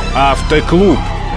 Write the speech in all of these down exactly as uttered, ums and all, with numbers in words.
Автоклуб.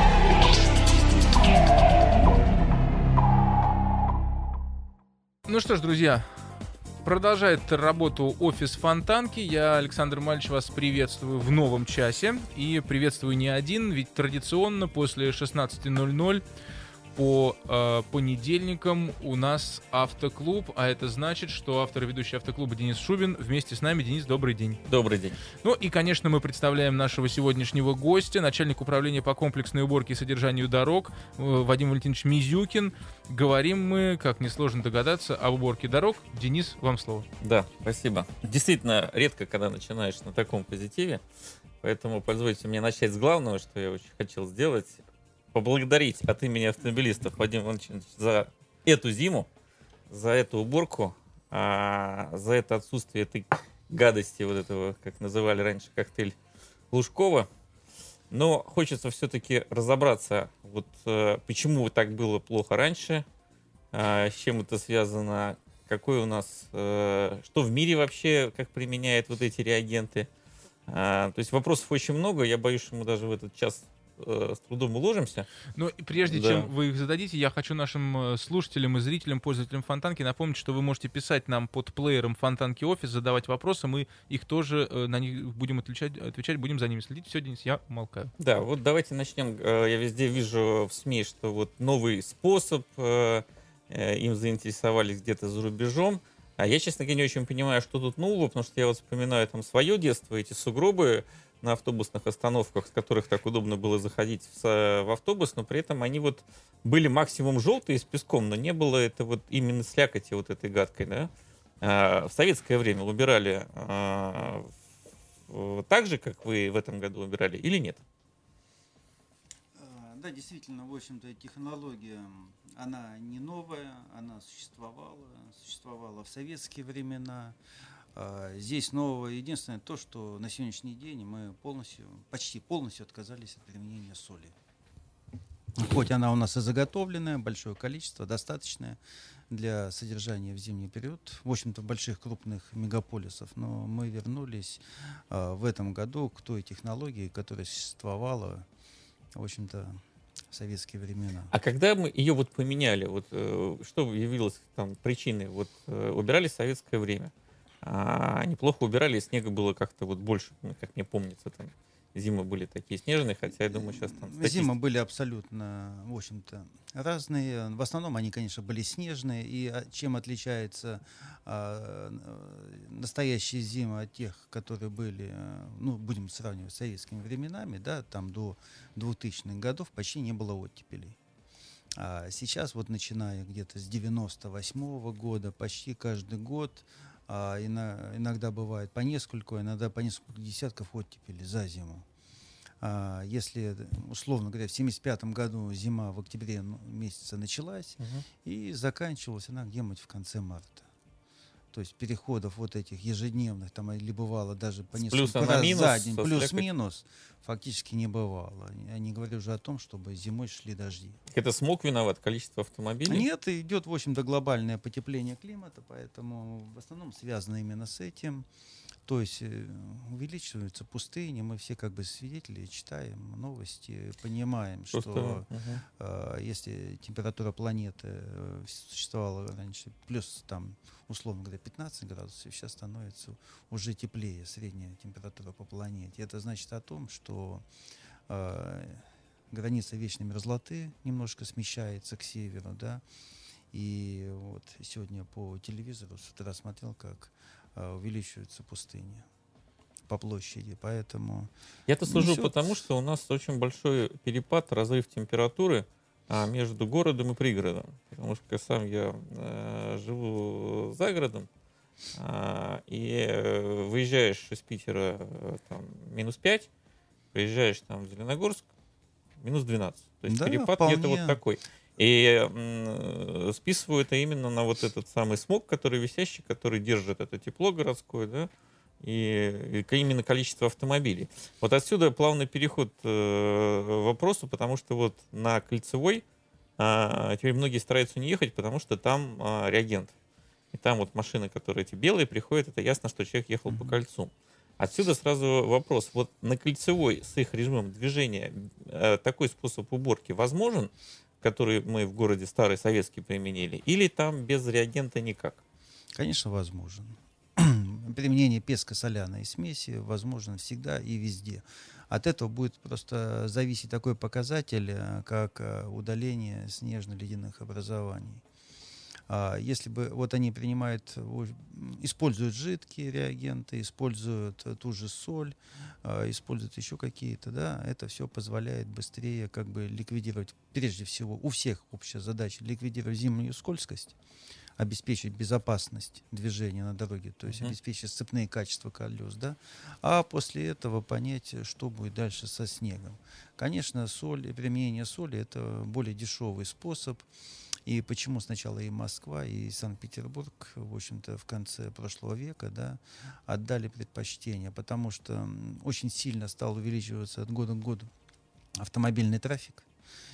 Ну что ж, друзья, продолжает работу офис Фонтанки. Я, Александр Мальч, вас приветствую в новом часе. И приветствую не один, ведь традиционно после шестнадцати ноль-ноль по э, понедельникам у нас автоклуб, а это значит, что автор и ведущий автоклуба Денис Шубин вместе с нами. Денис, добрый день. Добрый день. Ну и, конечно, мы представляем нашего сегодняшнего гостя, начальник управления по комплексной уборке и содержанию дорог э, Вадим Валентинович Мизюкин. Говорим мы, как несложно догадаться, об уборке дорог. Денис, вам слово. Да, спасибо. Действительно, редко, когда начинаешь на таком позитиве, поэтому позвольте мне начать с главного, что я очень хотел сделать. Поблагодарить от имени автомобилистов Вадима Ивановича за эту зиму, за эту уборку, а, за это отсутствие этой гадости, вот этого, как называли раньше, коктейль Лужкова. Но хочется все-таки разобраться, вот а, почему так было плохо раньше, а, с чем это связано, какой у нас, а, что в мире вообще, как применяют вот эти реагенты. А, то есть вопросов очень много, я боюсь, что мы даже в этот час с трудом уложимся. Но прежде да. чем вы их зададите, я хочу нашим слушателям и зрителям, пользователям Фонтанки напомнить, что вы можете писать нам под плеером Фонтанки Офис, задавать вопросы, мы их тоже на них будем отвечать, отвечать, будем за ними следить. Все, Денис, я умолкаю. Да, вот давайте начнем. Я везде вижу в СМИ, что вот новый способ, им заинтересовались где-то за рубежом. А я, честно говоря, не очень понимаю, что тут нового, потому что я вот вспоминаю там свое детство, эти сугробы на автобусных остановках, с которых так удобно было заходить в, в автобус, но при этом они вот были максимум желтые с песком, но не было это вот именно слякоти вот этой гадкой, да. А, в советское время убирали а, в, так же, как вы в этом году убирали, или нет? Да, действительно, в общем-то, технология, она не новая, она существовала, существовала в советские времена. Здесь нового единственное то, что на сегодняшний день мы полностью, почти полностью отказались от применения соли. Хоть она у нас и заготовленная, большое количество, достаточное для содержания в зимний период, в общем-то, в больших крупных мегаполисов, но мы вернулись в этом году к той технологии, которая существовала, в общем-то, в советские времена. А когда мы ее вот поменяли, вот что явилось там причиной? Вот убирали в советское время. А, неплохо убирали, и снега было как-то вот больше, как мне помнится, там зимы были такие снежные, хотя я думаю, сейчас там статистика... Зимы были абсолютно, в общем-то, разные. В основном они, конечно, были снежные, и чем отличается а, настоящие зимы от тех, которые были, ну, будем сравнивать с советскими временами, да, там до двухтысячных годов почти не было оттепелей. А сейчас, вот начиная где-то с девяносто восьмого года, почти каждый год А, иногда бывает по нескольку, иногда по несколько десятков оттепелей за зиму. А, если, условно говоря, в семьдесят пятом году зима в октябре месяце началась, uh-huh. и заканчивалась она где-нибудь в конце марта. То есть переходов вот этих ежедневных, там или бывало даже по несколько раз минус, за день, плюс-минус, фактически не бывало. Я не говорю уже о том, чтобы зимой шли дожди. Это смог виноват, количество автомобилей? Нет, идет, в общем-то, глобальное потепление климата, поэтому в основном связано именно с этим. То есть увеличиваются пустыни, мы все как бы свидетели, читаем новости, понимаем, Просто, что угу. э, если температура планеты э, существовала раньше плюс, там, условно говоря, пятнадцать градусов, сейчас становится уже теплее средняя температура по планете. Это значит о том, что э, граница вечной мерзлоты немножко смещается к северу, да, и вот сегодня по телевизору с утра смотрел, как увеличиваются пустыни по площади, поэтому... Я-то сужу потому, что у нас очень большой перепад, разрыв температуры а, между городом и пригородом. Потому что сам я э, живу за городом, а, и э, выезжаешь из Питера э, там, минус пять, приезжаешь там, в Зеленогорск, минус двенадцать. То есть да, перепад вполне... где-то вот такой. И э, списываю это именно на вот этот самый смог, который висящий, который держит это тепло городское, да, и, и именно количество автомобилей. Вот отсюда плавный переход э, к вопросу, потому что вот на Кольцевой э, теперь многие стараются не ехать, потому что там э, реагент. И там вот машины, которые эти белые приходят, это ясно, что человек ехал mm-hmm. по кольцу. Отсюда сразу вопрос. Вот на кольцевой с их режимом движения э, такой способ уборки возможен, который мы в городе Старый Советский применили, или там без реагента никак? Конечно, возможен. Применение песко-соляной смеси возможно всегда и везде. От этого будет просто зависеть такой показатель, э, как э, удаление снежно-ледяных образований. А если бы вот они принимают, у- используют жидкие реагенты, используют э, ту же соль, а, используют еще какие-то, да, это все позволяет быстрее как бы ликвидировать, прежде всего, у всех общая задача ликвидировать зимнюю скользкость, обеспечить безопасность движения на дороге, то есть Мгм. обеспечить сцепные качества колес, да, а после этого понять, что будет дальше со снегом. Конечно, соль, и применение соли — это более дешевый способ, и почему сначала и Москва, и Санкт-Петербург, в общем-то, в конце прошлого века, да, отдали предпочтение, потому что м, очень сильно стал увеличиваться от года к году автомобильный трафик,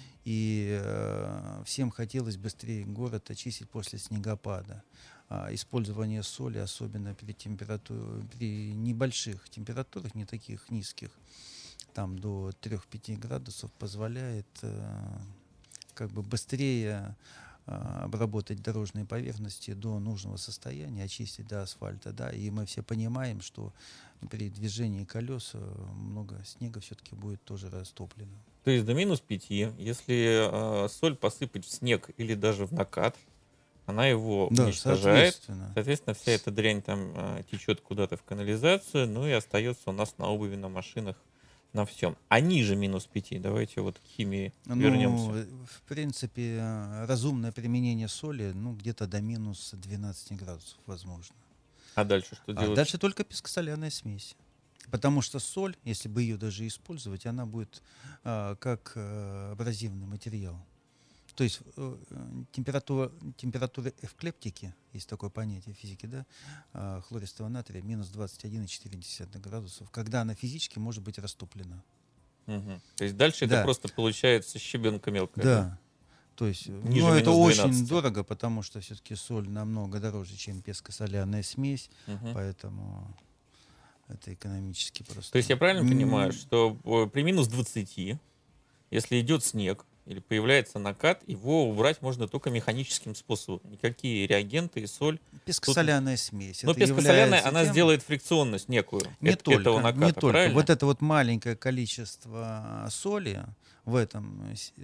и э, всем хотелось быстрее город очистить после снегопада. А, использование соли, особенно при температуре, при небольших температурах, не таких низких, там до трёх-пяти градусов, позволяет э, как бы быстрее а, обработать дорожные поверхности до нужного состояния, очистить до асфальта, да, и мы все понимаем, что при движении колес э, много снега все-таки будет тоже растоплено. То есть до минус пяти, если э, соль посыпать в снег или даже в накат, она его Да, уничтожает. соответственно. Соответственно, вся эта дрянь там э, течет куда-то в канализацию, ну и остается у нас на обуви, на машинах, на всем. А ниже минус пяти, давайте вот к химии Ну, вернемся. э, в принципе, э, разумное применение соли, ну, где-то до минус двенадцати градусов возможно. А дальше что А делать? дальше только пескосоляная смесь. Потому что соль, если бы ее даже использовать, она будет а, как э, абразивный материал. То есть э, э, температура, температура эвклептики, есть такое понятие в физике, да, а, хлористого натрия минус двадцать один и четыре десятых градусов, когда она физически может быть растоплена. Мгм. То есть дальше это Да, просто получается щебенка мелкая, да? да. То есть, э, Ниже ну, это минус очень двенадцати. дорого, потому что все-таки соль намного дороже, чем песко-соляная смесь, Мгм. поэтому это экономически То просто. есть я правильно понимаю, М, что э, при минус двадцати, если идет снег или появляется накат, его убрать можно только механическим способом. Никакие реагенты и соль. Тут... Песко-соляная смесь. Но Это пескосоляная, является она тем, сделает фрикционность некую не эт- этого только, не наката, только. правильно? Вот это вот маленькое количество соли в этом, э, с-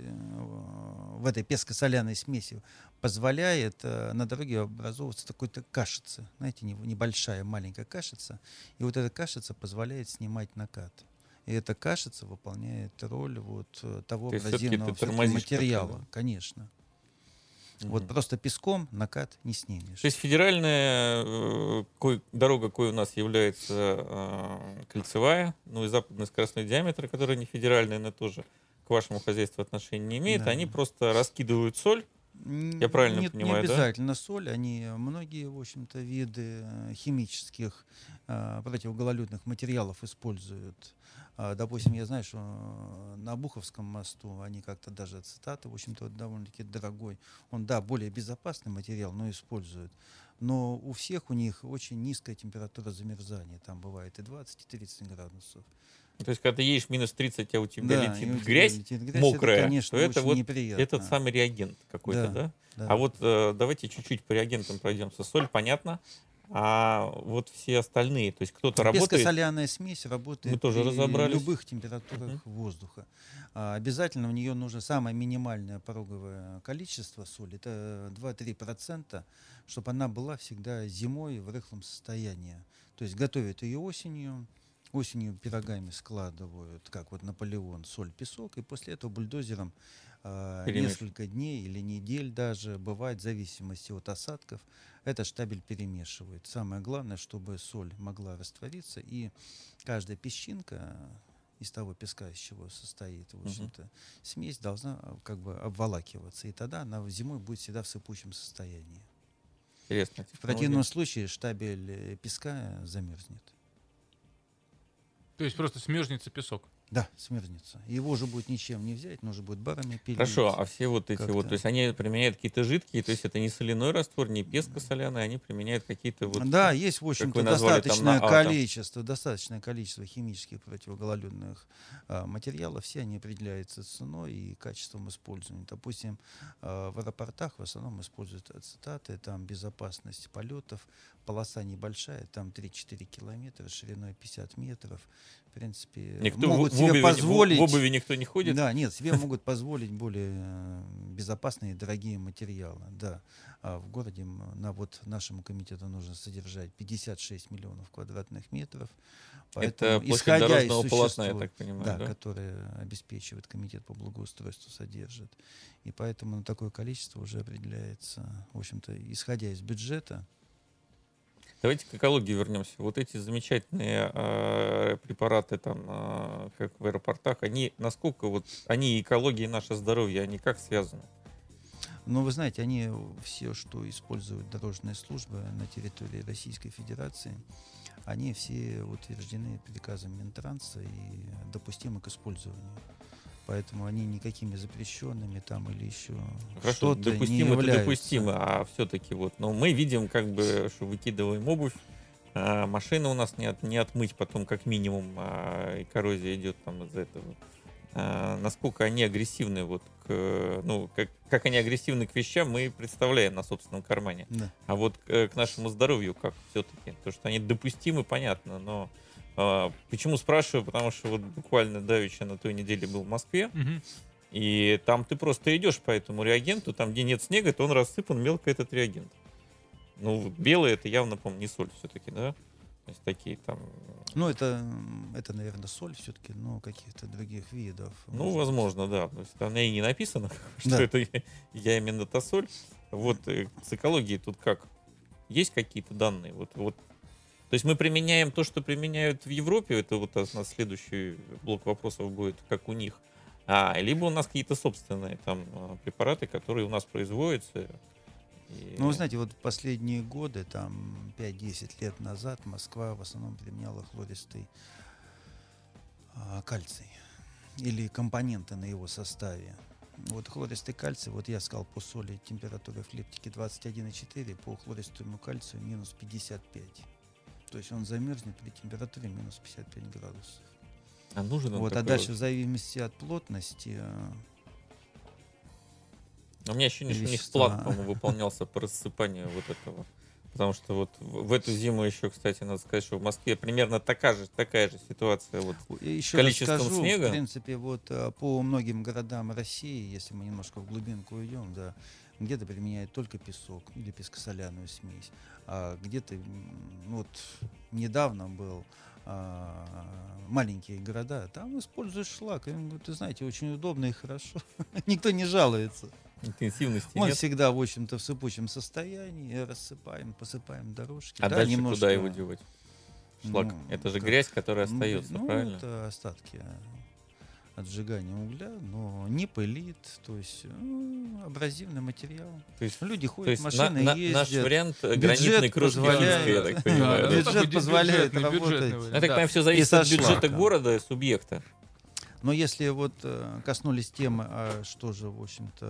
э, в этой песко-соляной смеси позволяет э, на дороге образовываться такой-то кашица. Знаете, не- небольшая маленькая кашица. И вот эта кашица позволяет снимать накат. И эта кашица выполняет роль вот э, того То есть все-таки абразивного ты все-таки тормозишь такой, материала, да? конечно. Вот Мгм. просто песком накат не То снимешь. есть федеральная э, кой- дорога, кой у нас является э, кольцевая, ну и западный скоростной диаметр, который не федеральный, но тоже к вашему хозяйству отношения не имеет, Да. они просто раскидывают соль, я правильно Нет, не понимаю, да? обязательно соль. Они многие, в общем-то, виды э, химических э, противогололедных материалов используют. А, допустим, я знаю, что э, на Обуховском мосту они как-то даже ацетаты, в общем-то, довольно-таки дорогой. Он, да, более безопасный материал, но используют. Но у всех у них очень низкая температура замерзания. Там бывает и двадцать, и тридцать градусов. То есть, когда ты едешь минус тридцать, а у тебя Да, и летит у тебя грязь летит грязь, это, мокрая, то конечно, это очень вот этот неприятно. самый реагент какой-то, Да, да? да. А вот э, давайте чуть-чуть по реагентам пройдемся. Соль, понятно. А вот все остальные, то есть кто-то работает, Песко-соляная смесь мы работает тоже при разобрались. любых температурах Мгм. воздуха. А, обязательно в нее нужно самое минимальное пороговое количество соли, это два-три процента, чтобы она была всегда зимой в рыхлом состоянии. То есть готовят ее осенью, осенью пирогами складывают, как вот Наполеон, соль, песок, и после этого бульдозером а, Перемешивают. несколько дней или недель даже, бывает, в зависимости от осадков, этот штабель перемешивают. Самое главное, чтобы соль могла раствориться, и каждая песчинка из того песка, из чего состоит, в Мгм. общем-то, смесь должна а, как бы обволакиваться, и тогда она зимой будет всегда в сыпучем состоянии. Интересная В противном технология. случае штабель э, песка замерзнет. То есть просто смерзнется песок. Да, смерзнется. Его уже будет ничем не взять, нужно будет барами пилить. Хорошо, а все вот эти как-то. вот, то есть они применяют какие-то жидкие, то есть это не соляной раствор, не песка соляная, они применяют какие-то вот... Да, есть, в как общем-то, вы назвали, там, достаточное на атом. количество, достаточное количество химических противогололедных а, материалов. Все они определяются ценой и качеством использования. Допустим, а, в аэропортах в основном используют ацетаты, там безопасность полетов, полоса небольшая, там три-четыре километра, шириной пятьдесят метров. В принципе, Никто могут в, себе в, обуви, позволить... в, в обуви никто не ходит? Да, нет, себе могут позволить более э, безопасные и дорогие материалы. Да. А в городе м, на вот нашему комитету нужно содержать пятьдесят шесть миллионов квадратных метров. Это Поэтому, площадь исходя из дорожного полотна, я существует- так понимаю, да, да? которое обеспечивает комитет по благоустройству, содержит. И поэтому на такое количество уже определяется, в общем-то, исходя из бюджета. Давайте к экологии вернемся. Вот эти замечательные э, препараты там, э, как в аэропортах, они насколько вот они и экология, и наше здоровье, они как связаны? Но вы знаете, они все, что используют дорожные службы на территории Российской Федерации, они все утверждены приказом Минтранса и допустимы к использованию. Поэтому они никакими запрещенными там или еще Хорошо, что-то не допустимо это являются. допустимо, а все-таки вот, но мы видим, как бы, что выкидываем обувь, а машины у нас не, от, не отмыть, потом как минимум а, и коррозия идет там из-за этого. А, насколько они агрессивны, вот, к, ну, как, как они агрессивны к вещам, мы представляем на собственном кармане. Да. А вот к, к нашему здоровью как все-таки? То, что они допустимы, понятно, но а, почему спрашиваю? Потому что вот буквально давеча на той неделе был в Москве, Мгм. и там ты просто идешь по этому реагенту, там, где нет снега, то он рассыпан мелко, этот реагент. Ну, белый это явно, по-моему, не соль все-таки, да? То есть такие там... Ну, это, м, это, наверное, соль все-таки, но каких-то других видов. Ну, может быть. возможно, да. То есть там и не написано, что Да. это я, я именно та соль. Вот э, с экологией тут как? Есть какие-то данные? Вот, вот. То есть мы применяем то, что применяют в Европе, это вот у нас следующий блок вопросов будет, как у них. А, либо у нас какие-то собственные там а, препараты, которые у нас производятся. И- Ну, вы знаете, вот последние годы, там пять-десять лет назад, Москва в основном применяла хлористый а, кальций или компоненты на его составе. Вот хлористый кальций, вот я сказал, по соли температура флептики двадцать один и четыре, по хлористому кальцию минус пятьдесят пять. То есть он замерзнет при температуре минус пятьдесят пять градусов. А нужен он Вот, а такой дальше в вот? зависимости от плотности, э, Но у меня ощущение, что у них вещества. план, по-моему, выполнялся по рассыпанию вот этого. Потому что вот в в эту зиму еще, кстати, надо сказать, что в Москве примерно такая же, такая же ситуация. Вот. еще количеством расскажу, снега. в принципе, вот э, по многим городам России, если мы немножко в глубинку уйдем, да, где-то применяют только песок или пескосоляную смесь, а где-то, м, вот недавно был а, маленькие города, там используют шлак. И он говорит, ты знаете, очень удобно и хорошо. Никто не жалуется. Интенсивности Он нет. всегда, в общем-то, в сыпучем состоянии, рассыпаем, посыпаем дорожки. А Да, дальше немножко, куда его девать? Шлак. ну, Это же как- грязь, которая ну, остается, ну, правильно? это остатки от сжигания угля, но не пылит, то есть ну, абразивный материал. То есть, Люди то ходят, есть машины на- на- ездят. наш вариант э, Бюджет гранитной крошки позволяет. Минска, я так Да, понимаю. да, да? Бюджет такой позволяет бюджетный- бюджетный работать. вариант. Я так Да. понимаю, все И зависит со от бюджета шлаком. города, субъекта. Но если вот э, коснулись темы, а что же, в общем-то,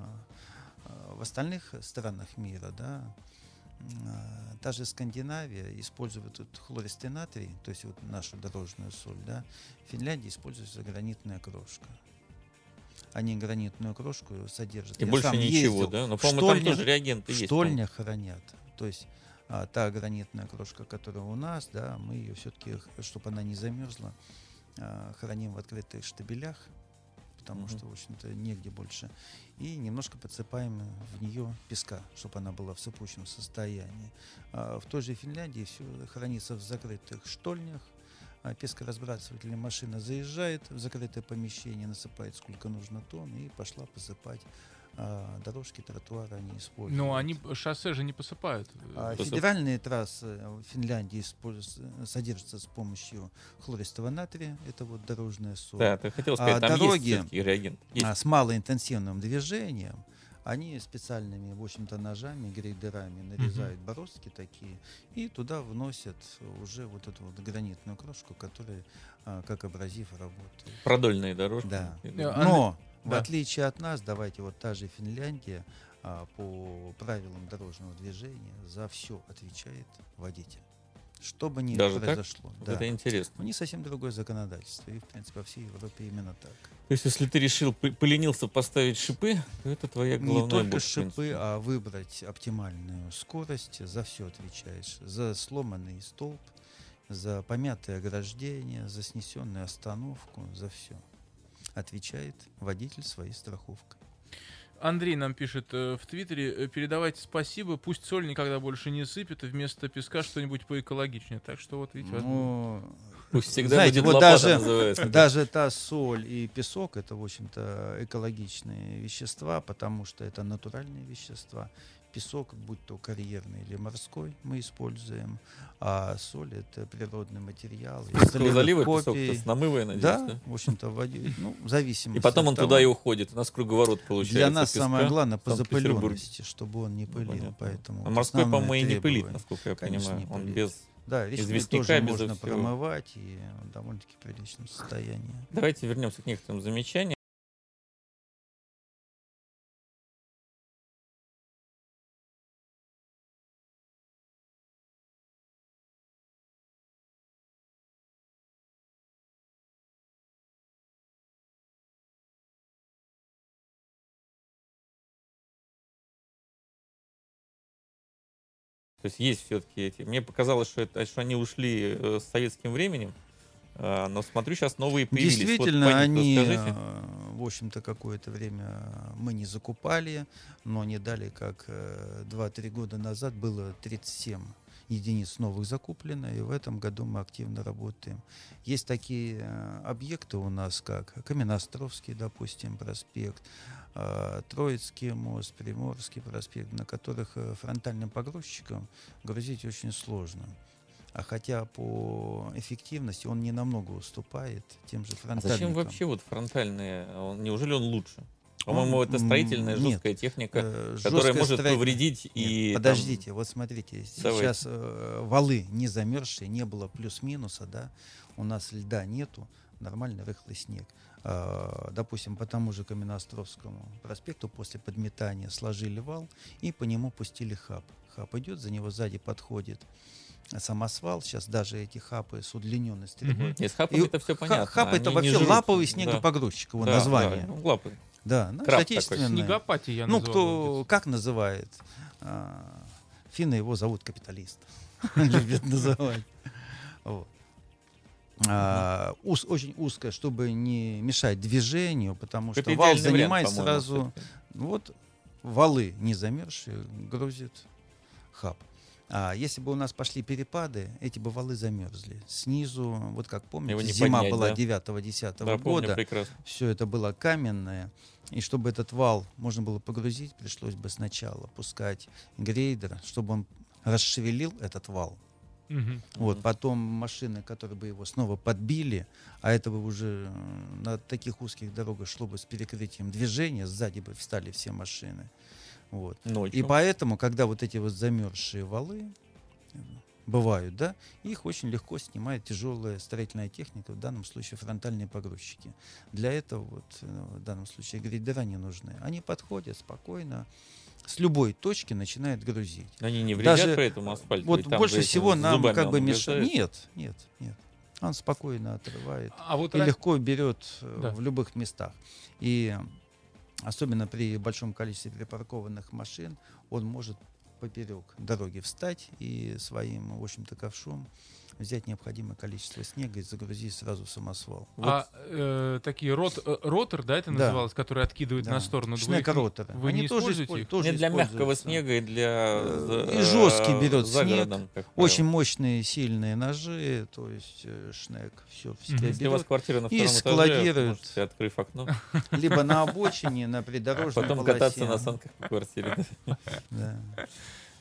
э, в остальных странах мира, да, э, та же Скандинавия использует тут хлористый натрий, то есть вот нашу дорожную соль, да, в Финляндии используется гранитная крошка. Они гранитную крошку содержат. И Я больше сам ничего, ездил. да? Но, В по-моему, там штольнях- тоже реагенты В есть. по-моему. штольнях хранят. То есть а, та гранитная крошка, которая у нас, да, мы ее все-таки, чтобы она не замерзла, а, храним в открытых штабелях, потому Мгм. что, в общем-то, негде больше. И немножко подсыпаем в нее песка, чтобы она была в сыпучем состоянии. А в той же Финляндии все хранится в закрытых штольнях. А пескоразбрасывательная машина заезжает в закрытое помещение, насыпает сколько нужно тонн и пошла посыпать. А дорожки, тротуары они используют. Но они шоссе же не посыпают. А Посып- федеральные трассы в Финляндии используются- содержатся с помощью хлористого натрия, это вот дорожная соль. Да, ты хотел сказать, А там дороги- есть все-таки реагент. Есть. А с малоинтенсивным движением Они специальными, в общем-то, ножами, грейдерами нарезают Мгм. бороздки такие и туда вносят уже вот эту вот гранитную крошку, которая а, как абразив работает. Продольные дорожки. Да. И- Э, а Но, в да. отличие от нас, давайте вот та же Финляндия, а, по правилам дорожного движения за все отвечает водитель. Что бы ни Даже так? произошло. Вот Да. это интересно. У них совсем другое законодательство. И, в принципе, по всей Европе именно так. То есть, если ты решил, п- поленился поставить шипы, то это твоя Не головная только боль, в шипы, принципе. а выбрать оптимальную скорость. За все отвечаешь. За сломанный столб, за помятое ограждение, за снесенную остановку, за все. Отвечает водитель своей страховкой. Андрей нам пишет э, в Твиттере: э, передавайте спасибо, пусть соль никогда больше не сыпет, и вместо песка что-нибудь поэкологичнее. Так что вот видите, вас- Ну, Пусть всегда знаете, будет вот лопата, даже, называется. даже та соль и песок — это, в общем-то, экологичные вещества, потому что это натуральные вещества. Песок, будь то карьерный или морской, мы используем, а соль — это природный материал. из Русского соляных залива копий. песок с намывой, надеюсь, Да, да? в общем-то, в воде, ну, в зависимости И потом он от того. туда и уходит. У нас круговорот получается. Для нас песка самое главное в по Санкт-Петербурге. запыленности, чтобы он не Ну, пылил. понятно. Поэтому А вот морской, основное по-моему, и не пылит, требование. насколько я Конечно, понимаю. не Он пылит. без... Да, речной известняка, тоже безо можно всего. промывать, и он в довольно-таки приличном состоянии. Давайте вернемся к некоторым замечаниям. То есть есть все-таки эти... Мне показалось, что, это, что они ушли э, с советским временем, а, но смотрю, сейчас новые появились. Вот Действительно, по них они, расскажите. э, в общем-то, какое-то время мы не закупали, но не дали, как э, два-три года назад было тридцать семь единиц новых закуплено, и в этом году мы активно работаем. Есть такие э, объекты у нас, как Каменноостровский, допустим, проспект, э, Троицкий мост, Приморский проспект, на которых э, фронтальным погрузчикам грузить очень сложно. А хотя по эффективности он не намного уступает тем же А фронтальникам. зачем вообще вот фронтальные? Он- неужели он лучше? По-моему, Он, это строительная м, нет, жесткая техника, Э, которая жесткое может строительное- повредить Нет, и... там- подождите, вот смотрите, Давайте. сейчас э, валы не замерзшие, не было плюс-минуса, да, у нас льда нету, нормальный рыхлый снег. Э, допустим, по тому же Каменноостровскому проспекту после подметания сложили вал и по нему пустили хаб. Хаб идет, за него сзади подходит самосвал, сейчас даже эти хапы с удлиненной стрелой. Мгм. Нет, с хапами И это все ха- понятно. Хап — это они не вообще жрут. лаповый Да. снегопогрузчик, его Да, название. да, ну, лапы. Да, ну, Краб такой. отечественное. Снегопати я Ну, называл его в кто детстве. как называет? А, Финны его зовут капиталист. Любят называть. Вот. А, уз- Очень узкое, чтобы не мешать движению, потому Это что вал идеальный вариант, занимает по-моему, сразу... всё-таки. Вот валы не замерзшие грузит хаб. А если бы у нас пошли перепады, эти бы валы замерзли. Снизу, вот как помните, Его не зима поднять, была да? девятого-десятого Да, помню года, прекрасно. все это было каменное, и чтобы этот вал можно было погрузить, пришлось бы сначала пускать грейдер, чтобы он расшевелил этот вал. Мгм. Вот, Мгм. потом машины, которые бы его снова подбили, а это бы уже э, на таких узких дорогах шло бы с перекрытием движения, сзади бы встали все машины. Вот. Ночью. И поэтому, когда вот эти вот замерзшие валы э, бывают, да, их очень легко снимает тяжелая строительная техника, в данном случае фронтальные погрузчики. Для этого вот, э, в данном случае грейдера не нужны. Они подходят спокойно, с любой точки начинают грузить. Они не вредят даже при этом асфальту? Вот и там больше же этим всего нам зубами как он бы мешает. угрожает? Нет, нет, нет. Он спокойно отрывает А вот и ра- легко берет э, Да. в любых местах. И особенно при большом количестве припаркованных машин он может поперек дороги встать и своим, в общем-то, ковшом взять необходимое количество снега и загрузить сразу в самосвал. А э, такие рот, э, ротор, да, это Да. называлось, которые откидывают Да. на сторону. Вы их не- Шнекороторы. Вы Они не тоже используете использ- их? тоже Не для мягкого используются. снега и для... Э, за- и жесткий берет за снег. городом, как правило. Очень мощные, сильные ножи, то есть э, шнек все в себя Если у вас берет. квартира на и втором этаже, складируют. можете, открыв окно, Либо на обочине, на придорожной потом полосе. кататься на санках по квартире. Да.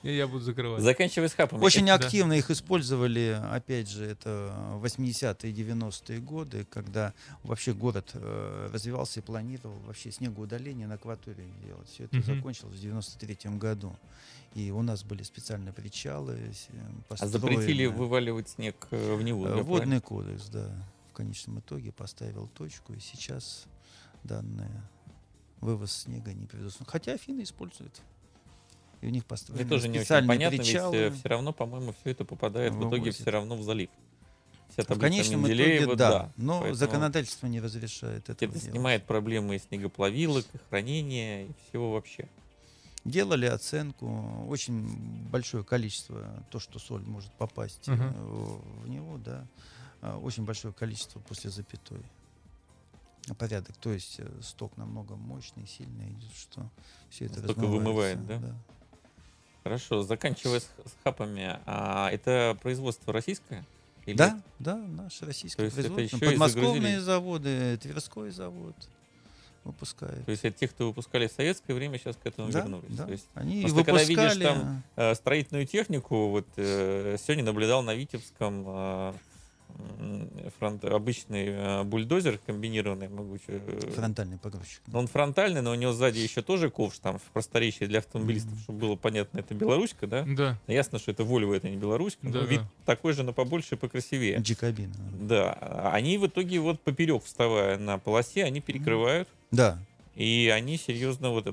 И я буду закрывать. Заканчивая с хапами. Очень Это- активно их использовали, опять же, это восьмидесятые и девяностые годы, когда вообще город э, развивался и планировал вообще снегоудаление на акватории делать. Все это Мгм. закончилось в девяносто третьем году. И у нас были специальные причалы с- э, А построены. запретили вываливать снег э, в Неву. Э, да, правильно? Водный кодекс, да, в конечном итоге поставил точку, и сейчас данное вывоз снега не предусмотрен. Хотя Афины используют. И у них Мне построены тоже не очень специальные понятно, причалы. ведь все равно, по-моему, все это попадает в итоге Вывозят. все равно в залив. Вся В таблица конечном Менделеева, итоге, да, но Поэтому законодательство не разрешает это это делать. снимает проблемы и снегоплавилок, и хранения, и всего вообще. Делали оценку, очень большое количество, то, что соль может попасть э, Мгм. в, в него, да, а, очень большое количество после запятой. Порядок, то есть э, сток намного мощный, сильный идет, что все это Столько размывается, вымывает, да? Хорошо, заканчивая с, с хапами, а это производство российское? Или Да, да, наш российский То есть это производитель. еще и Подмосковные загрузили? заводы, Тверской завод выпускает. То есть это те, кто выпускали в советское время, сейчас к этому Да, вернулись. да. То есть Они просто когда видишь выпускали. там э, строительную технику, вот э, сегодня наблюдал на Витебском э, м, фронт, обычный э, бульдозер комбинированный, могучий. э, Фронтальный погрузчик. Но он фронтальный, но у него сзади еще тоже ковш, там, в просторечии для автомобилистов, Мгм. чтобы было понятно, это белоручка, да? Да. Ясно, что это Volvo, это не белоручка, но Да-да. вид такой же, но побольше и покрасивее. Джекобин. Да, а они в итоге вот поперек, вставая на полосе, они перекрывают, Да. и они серьезно вот...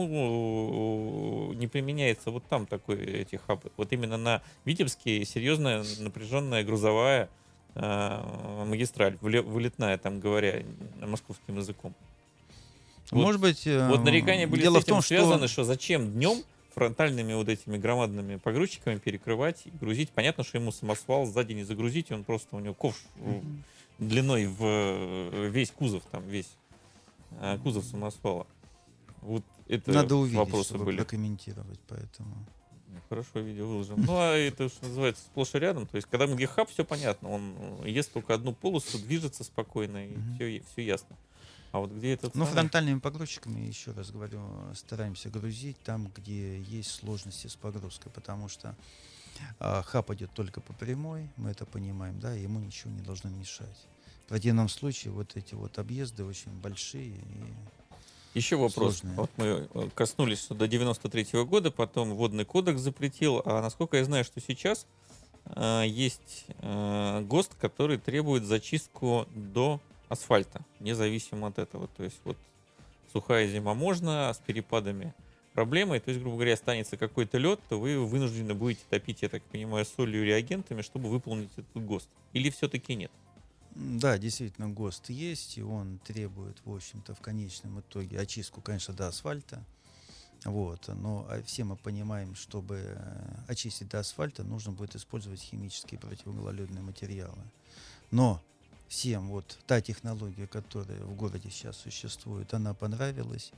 Почему не применяется вот там такой эти хабы? Вот именно на Витебске серьезная напряженная грузовая э, магистраль, вле- вылетная, там говоря московским языком. Вот- Может быть, э, Вот нарекания были дело с в этим том, связаны, что что зачем днем фронтальными вот этими громадными погрузчиками перекрывать и грузить. Понятно, что ему самосвал сзади не загрузить, и он просто у него ковш э, длиной в э, весь кузов, там весь э, кузов самосвала. Вот это надо увидеть, вопросы чтобы были. прокомментировать, поэтому. Хорошо, видео выложим. Ну, а это, что называется, сплошь и рядом. То есть, когда МГХаб, все понятно. Он ест только одну полосу, движется спокойно, и Мгм. все, все ясно. А вот где этот Ну, самый- фронтальными погрузчиками, еще раз говорю, стараемся грузить там, где есть сложности с погрузкой, потому что а, хаб идет только по прямой, мы это понимаем, да, и ему ничего не должно мешать. В противном случае вот эти вот объезды очень большие. И Еще вопрос. Сложные. Вот мы э, коснулись, что до девяносто третьего года, потом водный кодекс запретил. А насколько я знаю, что сейчас э, есть э, ГОСТ, который требует зачистку до асфальта, независимо от этого. То есть вот сухая зима можно, а с перепадами проблемы. То есть, грубо говоря, останется какой-то лед, то вы вынуждены будете топить, я так понимаю, солью и реагентами, чтобы выполнить этот ГОСТ. Или все-таки нет? М, Да, действительно, ГОСТ есть, и он требует, в общем-то, в конечном итоге очистку, конечно, до асфальта. Вот, но а, все мы понимаем, чтобы э, очистить до асфальта, нужно будет использовать химические противогололедные материалы. Но всем вот та технология, которая в городе сейчас существует, она понравилась.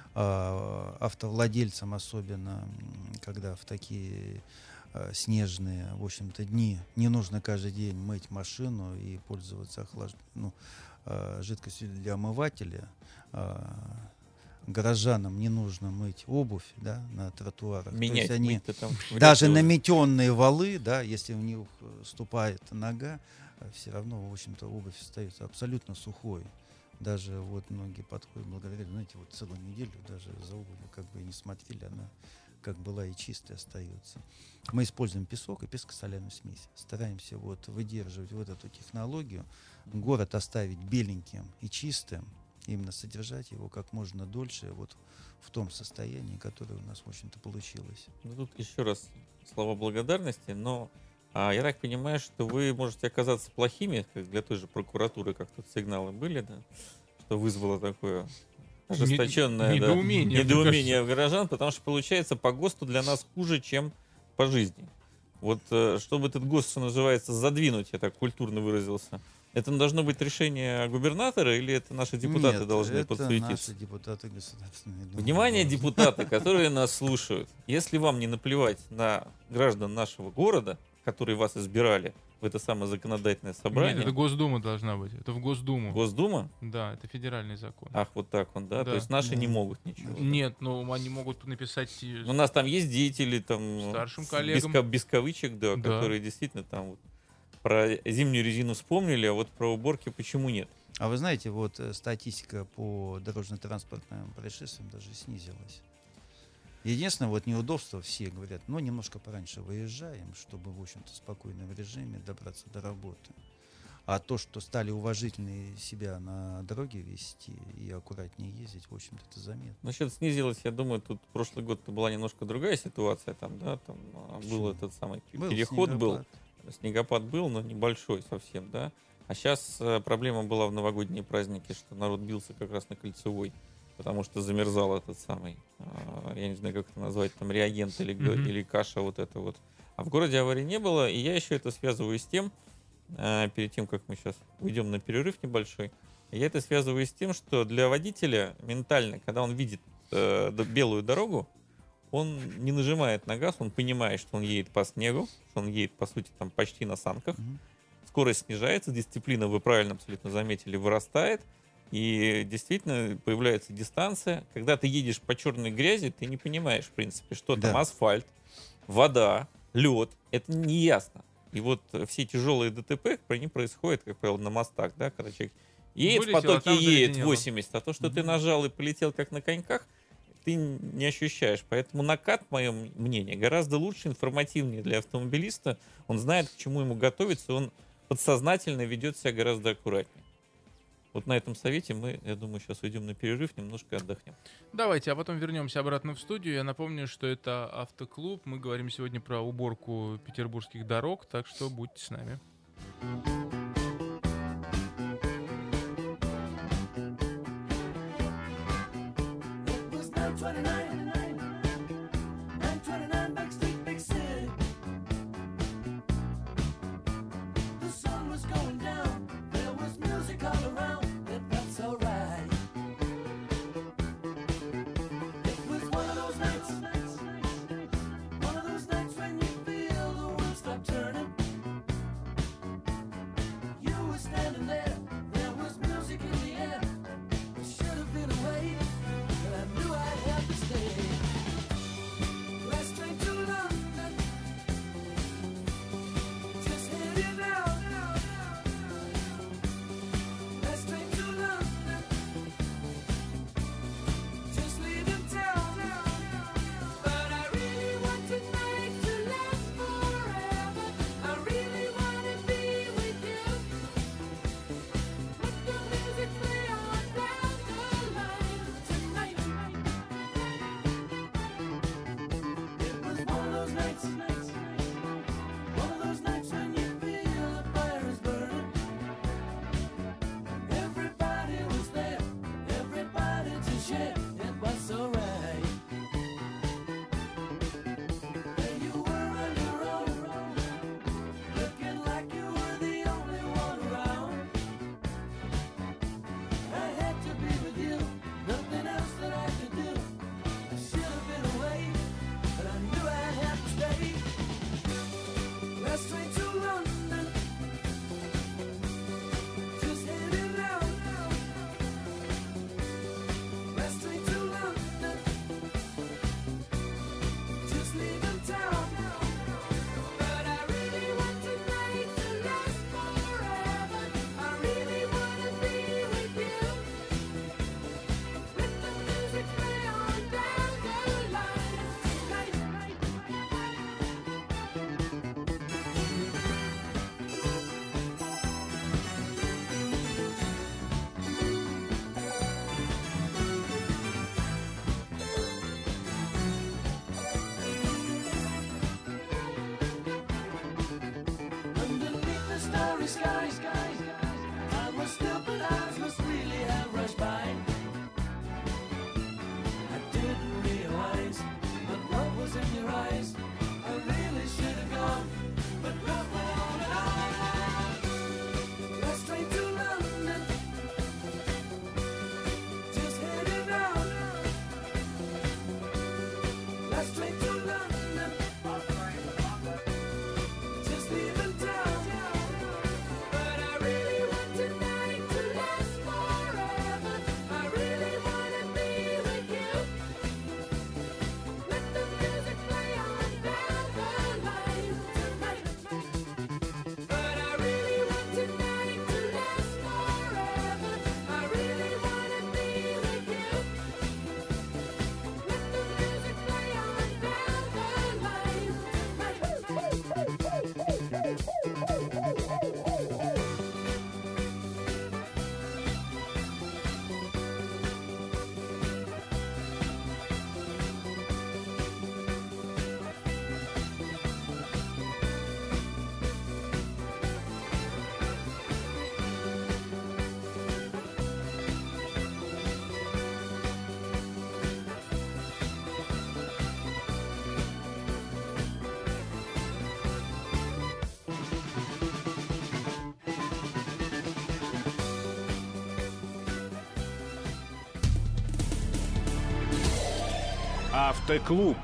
А, автовладельцам особенно, м, когда в такие э, снежные, в общем-то, дни не нужно каждый день мыть машину и пользоваться охлаж... ну, э, жидкостью для омывателя. А, горожанам не нужно мыть обувь, да, на тротуарах. То Менять есть они мыть-то там вряд даже ли уже. наметенные валы, да, если в них э, ступает нога, все равно, в общем-то, обувь остается абсолютно сухой. Даже вот многие подходят, благодаря, знаете, вот целую неделю даже за обувью как бы и не смотрели, она как была и чистая остается. Мы используем песок и песко-соляную смесь. Стараемся вот выдерживать вот эту технологию, город оставить беленьким и чистым, именно содержать его как можно дольше вот в том состоянии, которое у нас, в общем-то, получилось. Ну, тут еще раз слова благодарности, но а, я так понимаю, что вы можете оказаться плохими, как для той же прокуратуры, как тут сигналы были, да, что вызвало такое ожесточенное Не- да, недоумение, мне недоумение горожан, потому что получается по ГОСТу для нас хуже, чем по жизни. Вот э, чтобы этот ГОСТ, что называется, задвинуть, я так культурно выразился, это должно быть решение губернатора или это наши депутаты Нет, должны это подсуетиться? наши депутаты Государственной Думы. Внимание, должны. депутаты, которые нас слушают. Если вам не наплевать на граждан нашего города, которые вас избирали, в это самое законодательное собрание. Нет, это Госдума должна быть. Это в Госдуму. Госдума? Да, это федеральный закон. Ах, вот так он, да? Да. То есть наши Да. не могут ничего. да? Нет, но они могут написать и У нас там есть деятели, там, старшим с- коллегам. без, ка- без кавычек, да, Да. которые действительно там вот про зимнюю резину вспомнили, а вот про уборки почему нет? А вы знаете, вот э, статистика по дорожно-транспортным происшествиям даже снизилась. Единственное, вот неудобство, все говорят, ну, немножко пораньше выезжаем, чтобы, в общем-то, в спокойном режиме добраться до работы. А то, что стали уважительнее себя на дороге вести и аккуратнее ездить, в общем-то, это заметно. Насчет снизилось, я думаю, тут прошлый год была немножко другая ситуация, там, да, там а, был этот самый пе- Был переход был, снегопад. снегопад был, но небольшой совсем, да. А сейчас проблема была в новогодние праздники, что народ бился как раз на Кольцевой, потому что замерзал этот самый, а, я не знаю, как это назвать, там реагент или, г- Мгм. или каша вот это вот. А в городе аварий не было, и я еще это связываю с тем, а, перед тем, как мы сейчас уйдем на перерыв небольшой, я это связываю с тем, что для водителя ментально, когда он видит э, д- белую дорогу, он не нажимает на газ, он понимает, что он едет по снегу, что он едет, по сути, там почти на санках. Мгм. Скорость снижается, дисциплина, вы правильно абсолютно заметили, вырастает. И действительно появляется дистанция. Когда ты едешь по черной грязи, ты не понимаешь, в принципе, что там Да. асфальт, вода, лед. Это не ясно. И вот э, все тяжелые ДТП, они происходят, как правило, на мостах, да, когда человек едет в Вылетел, а потоке, там едет заледенело. восемьдесят, а то, что ты нажал и полетел как на коньках, ты не ощущаешь. Поэтому накат, мое мнение, гораздо лучше, информативнее для автомобилиста. Он знает, к чему ему готовиться, он подсознательно ведет себя гораздо аккуратнее. Вот на этом совете мы, я думаю, сейчас уйдем на перерыв, немножко отдохнем. Давайте, а потом вернемся обратно в студию. Я напомню, что это Автоклуб. Мы говорим сегодня про уборку петербургских дорог, так что будьте с нами. It was nine twenty-nine, nine twenty-nine Backstreet Big City. The sun was going down, there was music all around, it felt so right. It was one of those nights, one of those nights when you feel the world stop turning. You were standing there, there was music in the air. It should have been away, but I knew I'd have to stay. Автоклуб.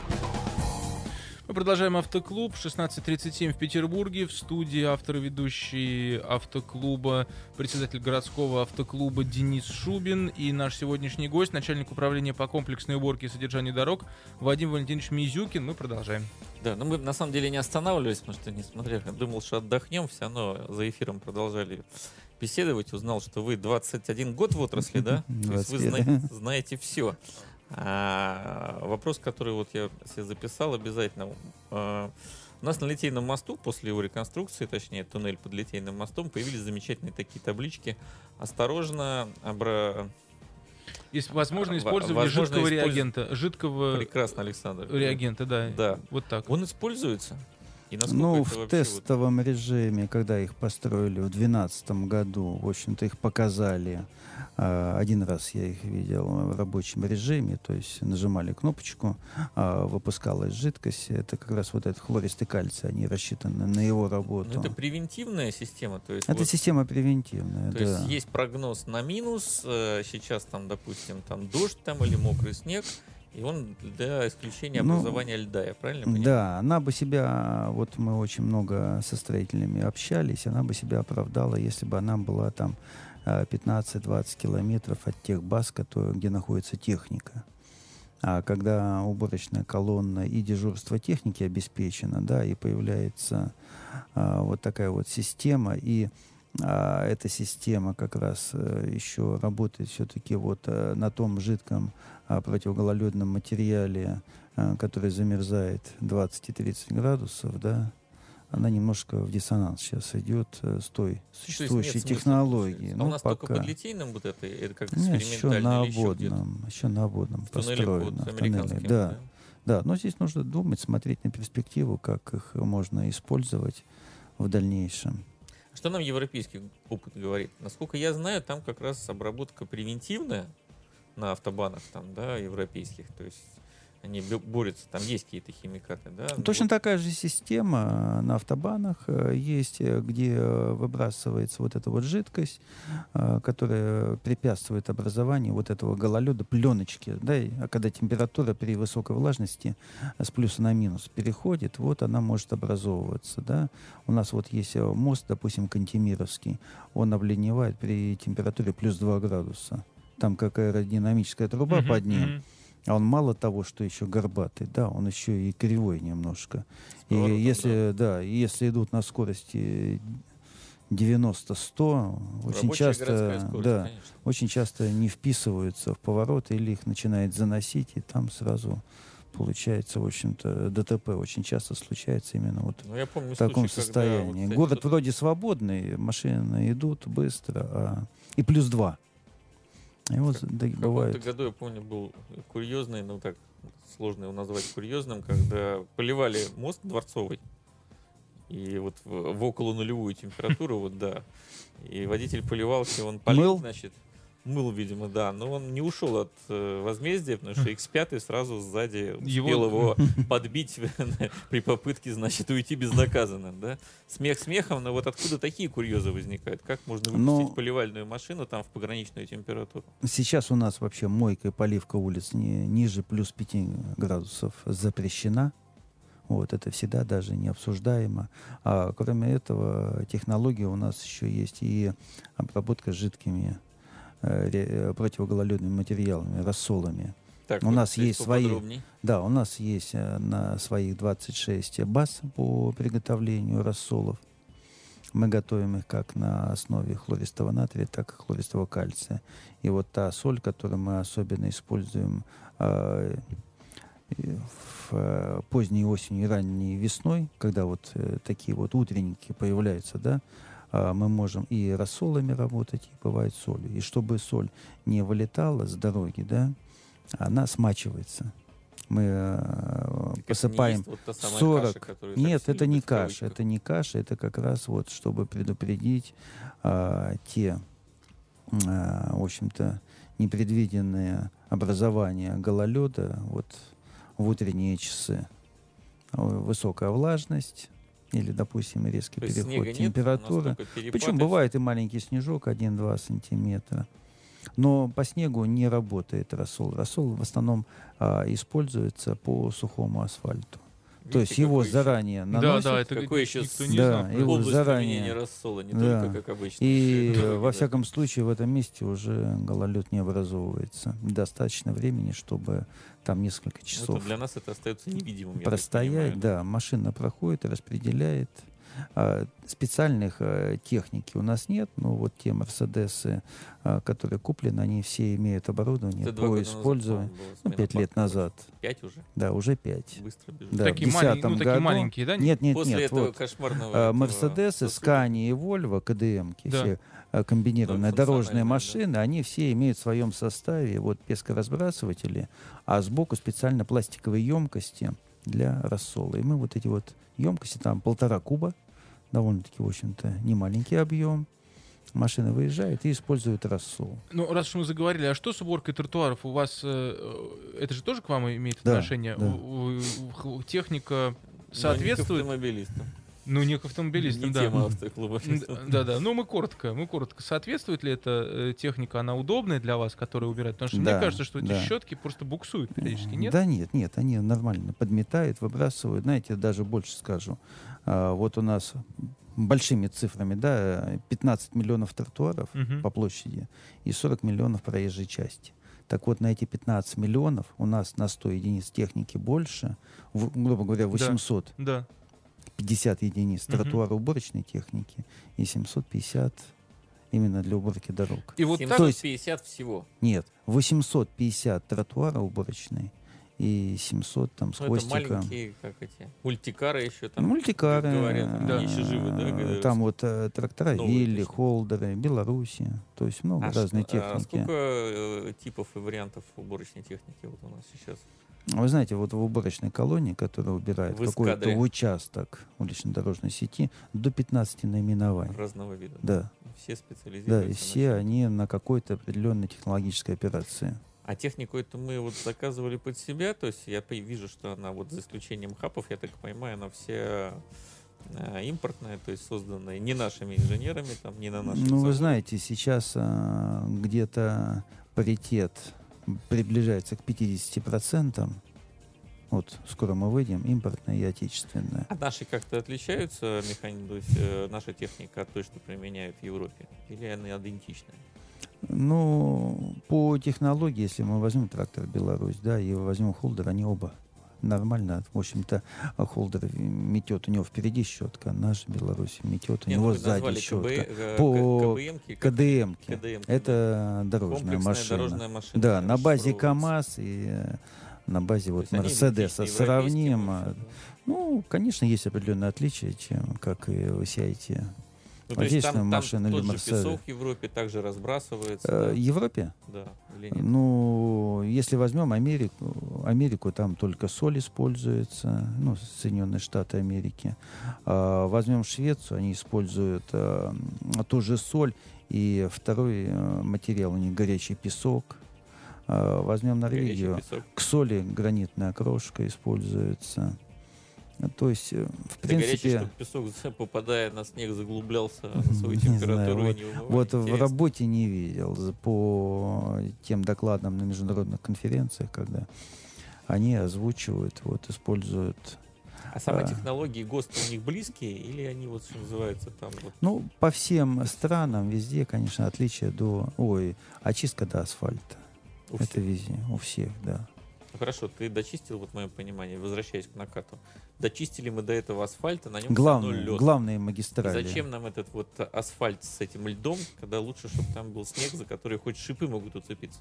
Мы продолжаем «Автоклуб». шестнадцать тридцать семь в Петербурге. В студии автор и ведущий «Автоклуба», председатель городского автоклуба Денис Шубин и наш сегодняшний гость, начальник управления по комплексной уборке и содержанию дорог Вадим Валентинович Мизюкин. Мы продолжаем. Да, но мы на самом деле не останавливались, потому что, несмотря, думал, что отдохнем, все равно за эфиром продолжали беседовать. Узнал, что вы двадцать один год в отрасли, да? То есть вы зна- знаете все. А, вопрос, который вот я себе записал обязательно. А, у нас на Литейном мосту, после его реконструкции, точнее, туннель под Литейным мостом, появились замечательные такие таблички. Осторожно, обра... Есть возможно использование Возможно, жидкого использ- реагента. Жидкого Прекрасно, Александр. реагента, да. Да. Вот так. Он используется? И насколько Ну, это в вообще тестовом режиме, когда их построили в две тысячи двенадцатом году, в общем-то, их показали. А, Один раз я их видел в рабочем режиме, то есть нажимали кнопочку, а, выпускалась жидкость. Это как раз вот этот хлористый кальций, они рассчитаны на его вот? работу. Ну, это превентивная система, то есть, Это вот, система превентивная, то да. есть есть прогноз на минус, э, сейчас там, допустим, там дождь там или мокрый снег, и он для исключения Ну, образования льда, я правильно понимаю? Да, она бы себя, вот мы очень много со строителями общались, она бы себя оправдала, если бы она была там э, пятнадцать-двадцать километров от тех баз, которые, где находится техника. А когда уборочная колонна и дежурство техники обеспечено, да, и появляется а, вот такая вот система, и а, эта система как раз а, еще работает все-таки вот а, на том жидком а, противогололедном материале, а, который замерзает двадцать и тридцать градусов, да, она немножко в диссонанс сейчас идет а, с той То есть нет существующей смысла, технологией. получается. А Ну, у нас только пока. под Литейным вот это, это как Нет, еще экспериментально на или еще где-то? обводном, еще на обводном В туннеле под построено. в туннеле, американским, да. Да, но здесь нужно думать, смотреть на перспективу, как их можно использовать в дальнейшем. Что нам европейский опыт говорит? Насколько я знаю, там как раз обработка превентивная на автобанах там, да, европейских, то есть они бо- борются, там есть какие-то химикаты, да? Ну, Точно вот такая же система на автобанах э, есть, э, где э, выбрасывается вот эта вот жидкость, э, которая препятствует образованию вот этого гололеда, пленочки, да, и, а когда температура при высокой влажности с плюса на минус переходит, вот она может образовываться, да. У нас вот есть э, мост, допустим, Кантемировский, он обледеневает при температуре плюс два градуса. Там какая аэродинамическая труба Мгм, под ним. мгм. А он мало того, что еще горбатый, да, он еще и кривой немножко. И поворотом, если, да, и если идут на скорости девяносто-сто, очень рабочая часто, городская скорость, да, конечно. очень часто не вписываются в повороты или их начинает заносить, и там сразу получается, в общем-то, ДТП очень часто случается именно вот Ну, я помню в таком случай, когда состоянии. вот, кстати, Город тут- вроде свободный, машины идут быстро, а... и плюс два. И вот Как- да, В каком-то бывает. году, я помню, был курьезный, ну так, сложно его назвать курьезным, когда поливали мост Дворцовый, и вот в, в около нулевую температуру, вот да, и водитель поливался, он полил, Мыл? значит, мыл, видимо, да, но он не ушел от э, возмездия, потому что икс пять сразу сзади успел Его- его подбить при попытке, значит, уйти безнаказанным, да. Смех смехом, но вот откуда такие курьезы возникают? Как можно выпустить Ну, поливальную машину там в пограничную температуру? Сейчас у нас вообще мойка и поливка улиц не, ниже плюс пяти градусов запрещена. Вот, это всегда даже не обсуждаемо. А кроме этого, технология у нас еще есть и обработка жидкими э, ре- противогололедными материалами, рассолами. Так, У вот нас здесь есть свои- поподробней. Да, у нас есть э, на своих двадцать шесть баз по приготовлению рассолов. Мы готовим их как на основе хлористого натрия, так и хлористого кальция. И вот та соль, которую мы особенно используем э, и в э, поздней осенью и ранней весной, когда вот э, такие вот утренники появляются, да, а, мы можем и рассолами работать, и бывает солью. И чтобы соль не вылетала с дороги, да, она смачивается. Мы э, Так это не посыпаем есть вот та самая сорок. каша, которую так Нет, все это не любят в каша, кавычках? это не каша, это как раз вот, чтобы предупредить а, те, а, в общем-то, непредвиденные образования гололеда вот в утренние часы. А, Высокая влажность или, допустим, резкий То есть переход снега нет, температуры. настолько перепад, Причем и бывает и маленький снежок один-два сантиметра. Но по снегу не работает рассол. Рассол в основном а, используется по сухому асфальту. То есть Видите, его какой еще- заранее Да, наносят. да, это Какой еще никто не Да, знал. его область заранее- применения рассола, не Да. только как обычно. И Всё это во выглядит. всяком случае в этом месте уже гололед не образовывается. Достаточно времени, чтобы там несколько Ну, часов это для нас это остается невидимым. я так простоять. понимаю. Да, машина проходит, распределяет. А, специальных а, техники у нас нет, но вот те Мерседесы, а, которые куплены, они все имеют оборудование Это два по года назад, использованию. по-моему, была Ну, смена пять лет парка. назад. Пять уже? Да, уже пять. Быстро бежит. Да, Такие в маленькие, десятом ну, такие году. маленькие, да? Нет, нет, После нет. этого Вот. кошмарного... А, этого Мерседесы, досуга. Скани и Вольво, КДМки, Да. все а, комбинированные Да, дорожные функциональные, машины, они все имеют в своем составе вот пескоразбрасыватели, а сбоку специально пластиковые емкости для рассола. И мы вот эти вот емкости, там полтора куба, довольно-таки, в общем-то, немаленький объем. Машина выезжает и использует рассол. Ну, раз уж мы заговорили, а что с уборкой тротуаров? У вас э, это же тоже к вам имеет Да, отношение? да. У- у- у- техника Но не к соответствует? автомобилистам. Ну, не к автомобилистам, Не да. тема автоклубов. Да, да. Ну, мы коротко, мы коротко. Соответствует ли эта э, техника, она удобная для вас, которая убирает? Потому что мне Да, кажется, что эти да. щетки просто буксуют периодически, нет? Да нет, нет, они нормально подметают, выбрасывают. Знаете, даже больше скажу. А, вот у нас большими цифрами, да, пятнадцать миллионов тротуаров Мгм. по площади и сорок миллионов проезжей части. Так вот, на эти пятнадцать миллионов у нас на сто единиц техники больше, в- грубо говоря, восемьсот Да. пятьдесят единиц Мгм. тротуара уборочной техники и семьсот пятьдесят именно для уборки дорог. И вот так... То есть- семьсот пятьдесят всего. Нет, восемьсот пятьдесят тротуара уборочной и семьсот там с Ну, это хвостиком. маленькие, как эти, мультикары еще там. Мультикары, говорят, Да. они еще живы, да? э, говорят. там вот э, трактора Новые Вилли, точно. Холдеры, Беларуси, то есть много А разной что- а техники. сколько э, типов и вариантов уборочной техники вот у нас сейчас? Вы знаете, вот в уборочной колонии, которая убирает В какой-то эскадре. участок улично-дорожной сети, до пятнадцати наименований. Разного вида. Да, Все да, специализируются. и на все чем. они на какой-то определенной технологической операции. А технику эту мы вот заказывали под себя, то есть я по- вижу, что она вот за исключением хапов, я так понимаю, она все э, импортная, то есть созданная не нашими инженерами, там, не на наших Ну, вы заводах. знаете, сейчас а, где-то паритет приближается к пятидесяти процентам. Вот скоро мы выйдем, импортное и отечественное. А наши как-то отличаются, механи... то есть э, наша техника от той, что применяют в Европе? Или она идентичная? Ну, по технологии, если мы возьмем трактор Беларусь, да, и возьмем холдер, они оба нормально. В общем-то, холдер метет, у него впереди щетка, наш Беларусь метет, у Не, ну него вы сзади назвали щетка. КБ, э, По КБМки, как КДМки. КДМки, Это дорожная комплексная машина. дорожная машина. Да, на базе расшифровывается. КАМАЗ и э, на базе То вот есть они Мерседеса идентичны сравним. европейским, в а, общем, да. Ну, конечно, есть определенные отличия, чем как и вы сядете. Ну, то есть отечественную там, машину там или тот же Мерседес. песок в Европе также разбрасывается. Э, да? В Европе? Да, или нет? Ну, если возьмем Америку, Америку, там только соль используется, ну, Соединенные Штаты Америки. А возьмем Швецию, они используют а, ту же соль, и второй а, материал у них горячий песок. А, возьмем Горячий Норвегию, песок. к соли гранитная крошка используется. То есть, э, в Это горячий, принципе, чтобы песок, за- попадая на снег, заглублялся на Не свою знаю, температуру вот- и не вымывал. вот в Интересно. работе не видел за- по тем докладам на международных конференциях, когда они озвучивают, вот используют. А сами а. технологии ГОСТ у них близкие, или они вот, что называется, там вот... Ну, по всем странам везде, конечно, отличие до, ой, очистка до асфальта. у Это всех? везде, у всех, да. Ну, хорошо, ты дочистил, вот мое понимание, возвращаясь к накату. Дочистили мы до этого асфальта, на нем Главное, лед. главные И магистрали. зачем нам этот вот асфальт с этим льдом, когда лучше, чтобы там был снег, за который хоть шипы могут уцепиться?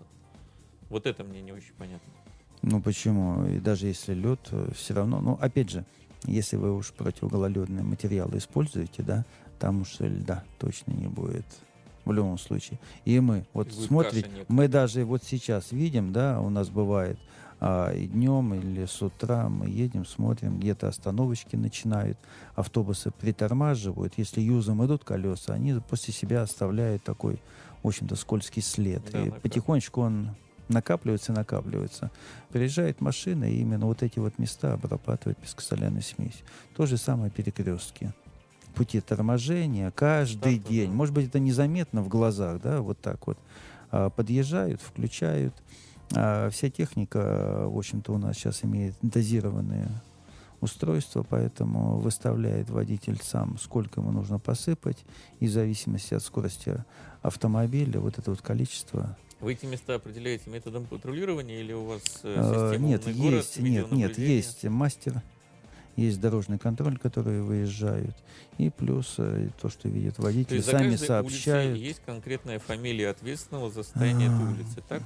Вот это мне не очень понятно. Ну почему? И даже если лед, все равно, ну опять же, если вы уж противогололедные материалы используете, да, там уж льда точно не будет. В любом случае. И мы, вот И будет смотрите, каша некая. мы даже вот сейчас видим, да, у нас бывает а, и днем или с утра мы едем, смотрим, где-то остановочки начинают, автобусы притормаживают. Если юзом идут колеса, они после себя оставляют такой, в общем-то, скользкий след. Да, и накапливается. потихонечку он накапливается, накапливается. Приезжает машина, и именно вот эти вот места обрабатывает пескосоляной смесью. То же самое перекрестки. Пути торможения каждый Да, да, день. да. Может быть, это незаметно в глазах, да, вот так вот. а, подъезжают, включают. А вся техника, в общем-то, у нас сейчас имеет дозированные устройства, поэтому выставляет водитель сам, сколько ему нужно посыпать, и в зависимости от скорости автомобиля вот это вот количество. Вы эти места определяете методом патрулирования или у вас э, Э, система Нет, «Умный город», есть, нет, нет, видеонаблюдение? есть мастер, есть дорожный контроль, которые выезжают, и плюс э, то, что видят То водители, есть за сами каждой сообщают. улицей есть конкретная фамилия ответственного за состояние этой улицы, так?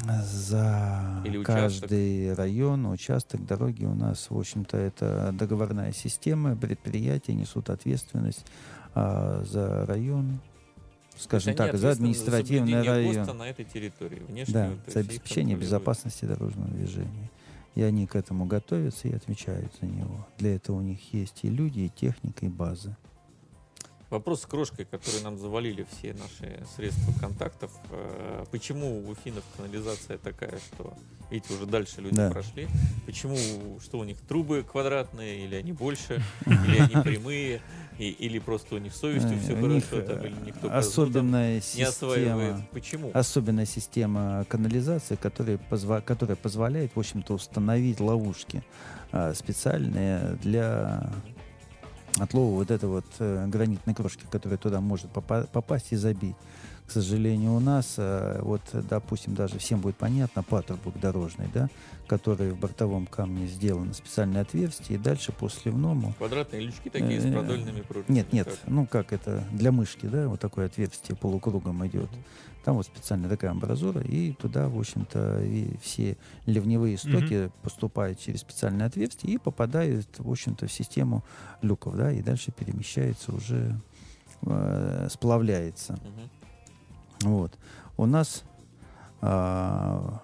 За Или участок? каждый район, участок дороги у нас, в общем-то, это договорная система, предприятия несут ответственность а, за район, скажем То есть так, они за ответственны за административный соблюдение район. ГОСТа на этой территории, внешнюю, Да, то есть за их обеспечение контролируют. безопасности дорожного движения. И они к этому готовятся и отвечают за него. Для этого у них есть и люди, и техника, и база. Вопрос с крошкой, который нам завалили все наши средства контактов. Э, Почему у финнов канализация такая, что, видите, уже дальше люди Да. прошли? Почему, что у них трубы квадратные, или они больше, или они прямые, и- или просто у них с совестью все Э, у них, хорошо, там, или э, никто особенная не осваивает. система, Почему? особенная система канализации, которая, позва- которая позволяет, в общем-то, установить ловушки а, специальные для отлова вот этой вот э, гранитной крошки, которая туда может попа- попасть и забить. К сожалению, у нас, э, вот, допустим, даже всем будет понятно, патрубок дорожный, да, который в бортовом камне сделано специальное отверстие, и дальше по сливному. Квадратные лючки такие с Э, продольными пружинами? Нет, нет, как? ну как это, для мышки, да, вот такое отверстие полукругом идет. Там вот специальная такая амбразура, и туда, в общем-то, и все ливневые стоки поступают через специальное отверстие и попадают, в общем-то, в систему люков, да, и дальше перемещается уже, э, сплавляется. Мгм. Вот. У нас а,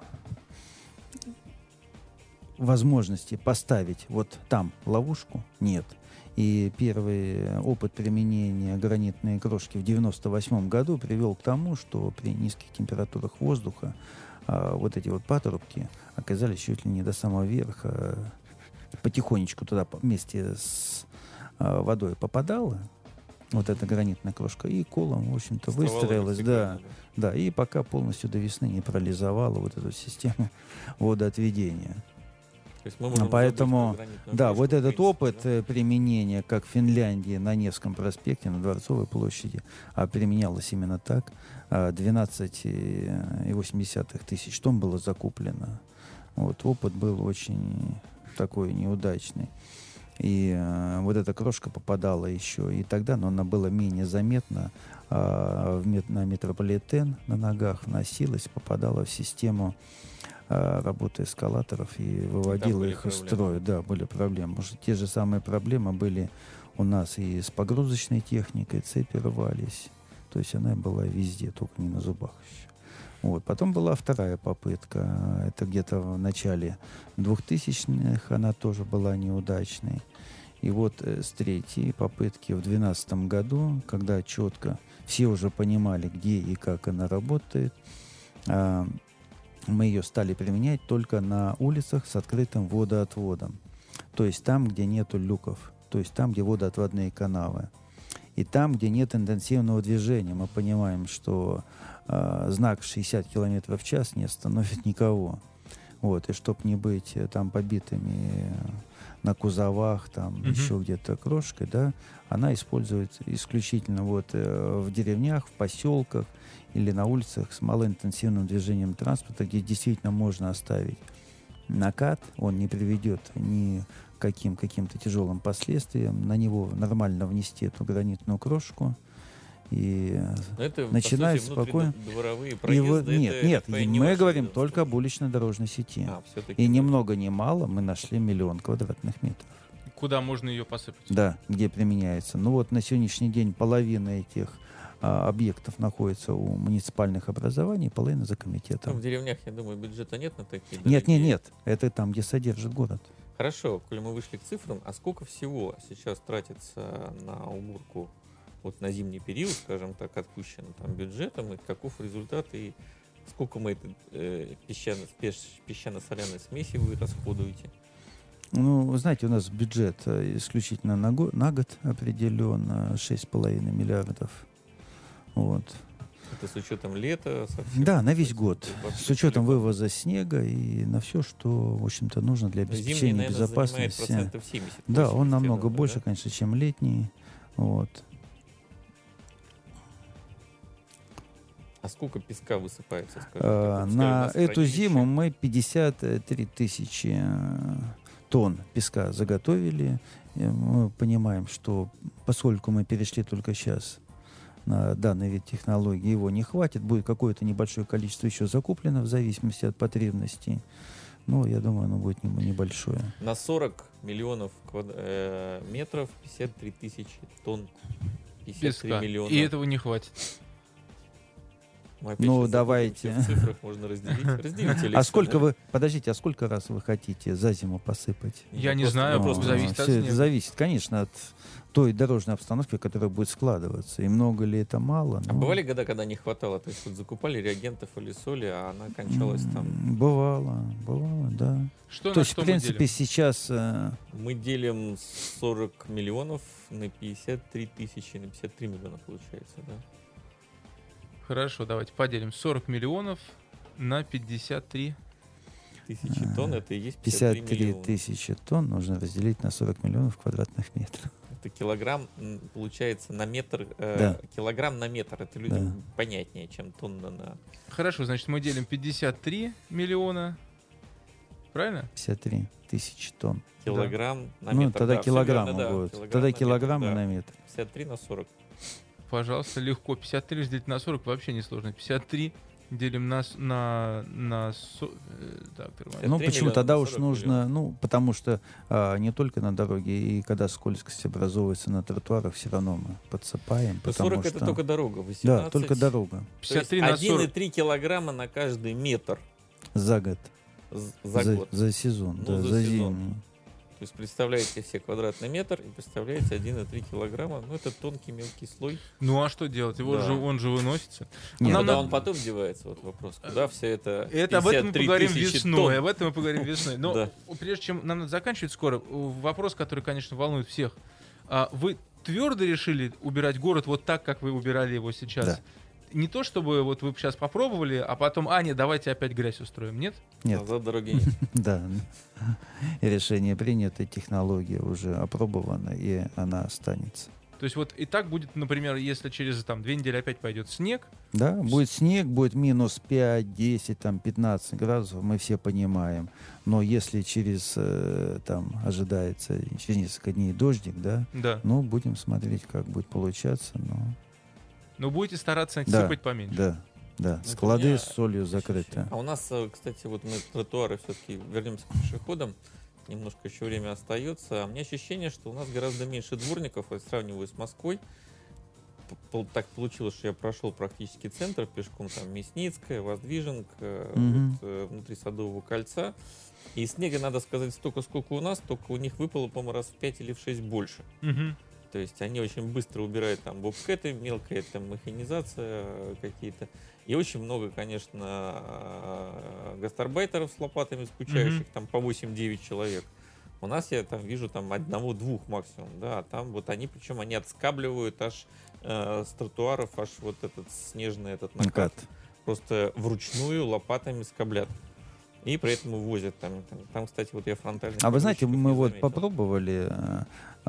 возможности поставить вот там ловушку нет. И первый опыт применения гранитной крошки в девяносто восьмом году привел к тому, что при низких температурах воздуха а, вот эти вот патрубки оказались чуть ли не до самого верха. Потихонечку туда по- вместе с а, водой попадала вот эта гранитная крошка, и колом, в общем-то, Вставало выстроилась, да, вертикально, да, и пока полностью до весны не парализовала вот эту систему водоотведения. То есть мы можем Поэтому, забыть про гранитную да, крошку, вот в этот принципе, опыт да? э, применения, как в Финляндии на Невском проспекте, на Дворцовой площади, а применялось именно так, а, двенадцать целых восемь десятых тысяч тонн было закуплено. Вот, опыт был очень такой неудачный. И э, вот эта крошка попадала еще и тогда, но она была менее заметна. А, в мет- на метрополитен на ногах носилась, попадала в систему а, работы эскалаторов и выводила были их из проблемы. строя. Да, были проблемы. Может, те же самые проблемы были у нас и с погрузочной техникой, цепи рвались. То есть она была везде, только не на зубах еще. Вот. Потом была вторая попытка. Это где-то в начале двухтысячных. Она тоже была неудачной. И вот э, с третьей попытки в двенадцатом году, когда четко все уже понимали, где и как она работает, а, мы ее стали применять только на улицах с открытым водоотводом. То есть там, где нету люков. То есть там, где водоотводные канавы. И там, где нет интенсивного движения. Мы понимаем, что э, знак шестьдесят километров в час не остановит никого. Вот. И чтобы не быть э, там побитыми на кузовах, там Мгм. еще где-то крошкой, да, она используется исключительно вот э, в деревнях, в поселках или на улицах с малоинтенсивным движением транспорта, где действительно можно оставить накат, он не приведет ни к каким каким-то тяжелым последствиям, на него нормально внести эту гранитную крошку и Но это, начинает по сути, спокойно. внутридворовые и проезды. вот- нет, это, нет, это и не мы ваше говорим ведомство. только об улично-дорожной сети. А, всё-таки, И да. ни много ни мало мы нашли миллион квадратных метров. Куда можно ее посыпать? Да, где применяется. Ну вот на сегодняшний день половина этих а, объектов находится у муниципальных образований, половина за Там комитетом. в деревнях, я думаю, бюджета нет на такие Нет, нет, дорогие. нет. Это там, где содержит город. Хорошо, коли мы вышли к цифрам, а сколько всего сейчас тратится на уборку вот на зимний период, скажем так, отпущено там бюджетом, и каков результат, и сколько мы это, э, песчано- пеш- песчано-соляной смеси вы расходуете? Ну, вы знаете, у нас бюджет э, исключительно на, го- на год определен, э, шесть с половиной миллиардов. Вот. Это с учетом лета совсем? Да, на весь год. Вообще С учетом целиком. вывоза снега и на все, что, в общем-то, нужно для Но зимний, обеспечения наверное, занимает безопасности. процентов семьдесят. Да, он восемьдесят, я намного думаю, больше, да? конечно, чем летний. Вот. А сколько песка высыпается, скажем А, так? Пускай у На нас эту хранилище. зиму мы пятьдесят три тысячи э, тонн песка заготовили. И мы понимаем, что поскольку мы перешли только сейчас на данный вид технологии, его не хватит. Будет какое-то небольшое количество еще закуплено в зависимости от потребностей. Но я думаю, оно будет не- небольшое. На сорок миллионов квад- э, метров пятьдесят три тысячи тонн. пятьдесят три Песка. миллиона. И этого не хватит. Мы опять Ну, сейчас давайте. запутаемся в цифрах можно разделить. Разделите, А Алексей, сколько да? вы, подождите, а сколько раз вы хотите за зиму посыпать? Я не Вопрос- знаю, вопрос просто Ну, зависит от всё это снега. зависит, конечно, от той дорожной обстановки, которая будет складываться. И много ли это, мало. А ну, бывали года, когда не хватало? То есть вот закупали реагентов или соли, а она кончалась там. м, Бывало, бывало, да. Что То на есть, что в мы принципе, делим? сейчас э, Мы делим сорок миллионов на пятьдесят три тысячи, на пятьдесят три миллиона получается, да? Хорошо, давайте поделим. сорок миллионов на пятьдесят три. Тысячи тонн это и есть пятьдесят пятьдесят три три миллиона. тысячи тонн нужно разделить на сорок миллионов квадратных метров. Это килограмм, м, получается, на метр. э, Да. Килограмм на метр. Это людям Да. понятнее, чем тонна на... Хорошо, значит, мы делим пятьдесят три миллиона. Правильно? пятьдесят три тысячи тонн. Килограмм на Ну, метр. тогда Да, всё килограммы верно, да. будут. Килограмм Тогда на метр, килограммы да. на метр. пятьдесят три на сорок. Пожалуйста, легко. пятьдесят три разделить на сорок вообще не сложно. пятьдесят три делим на... с- на, на со- э, так, тормози. Ну, три почему миллиона тогда на уж сорок нужно, миллионов. ну, потому что а, не только на дороге, и когда скользкость образовывается на тротуарах, все равно мы подсыпаем, Ну, потому сорок что... это только дорога. восемнадцать. Да, только дорога пятьдесят три на один и сорок. три килограмма на каждый метр за год, з- за, год. за сезон, Ну, да, за за, сезон. зимний. То есть представляете себе квадратный метр и представляете один и три килограмма. Ну, это тонкий мелкий слой. Ну а что делать? Его Да. же, он же выносится. Нет, Нам Куда надо- он потом девается, вот вопрос. Куда все это Это об этом мы пятьдесят три поговорим тысячи весной. тонн? Об этом мы поговорим весной. Но Да. прежде чем нам надо заканчивать скоро, вопрос, который, конечно, волнует всех. А вы твердо решили убирать город вот так, как вы убирали его сейчас? Да. Не то, чтобы вот вы сейчас попробовали, а потом, а, нет, давайте опять грязь устроим. Нет? Нет, Назад дороги нет. да. И решение принято, технология уже опробована, и она останется. То есть вот и так будет, например, если через там две недели опять пойдет снег, Да, будет снег, будет минус пять, десять, там, пятнадцать градусов, мы все понимаем. Но если через, э, там, ожидается через несколько дней дождик, да, да, ну, будем смотреть, как будет получаться, но... но будете стараться Да, сыпать поменьше. Да, да, Ну, это у склады меня с солью закрыты. А у нас, э, кстати, вот мы тротуары все-таки вернемся к пешеходам. Немножко еще время остается. А у меня ощущение, что у нас гораздо меньше дворников, я сравниваю с Москвой. П- пол- Так получилось, что я прошел практически центр пешком, там Мясницкая, Воздвиженка, Мгм. вот, э, внутри Садового кольца. И снега, надо сказать, столько, сколько у нас, только у них выпало, по-моему, раз в пять или в шесть больше. Мгм. То есть они очень быстро убирают там бобкэты, мелкая там механизация э, какие-то. И очень много, конечно, э, гастарбайтеров с лопатами скучающих, Мгм. там по восемь-девять человек. У нас я там вижу там одного-двух максимум, да, а там вот они, причем они отскабливают аж э, с тротуаров, аж вот этот снежный этот накат, Накат. просто вручную лопатами скоблят. И при этом увозят там, там, там, кстати, вот я фронтальный. А вы знаете, мы вот попробовали э,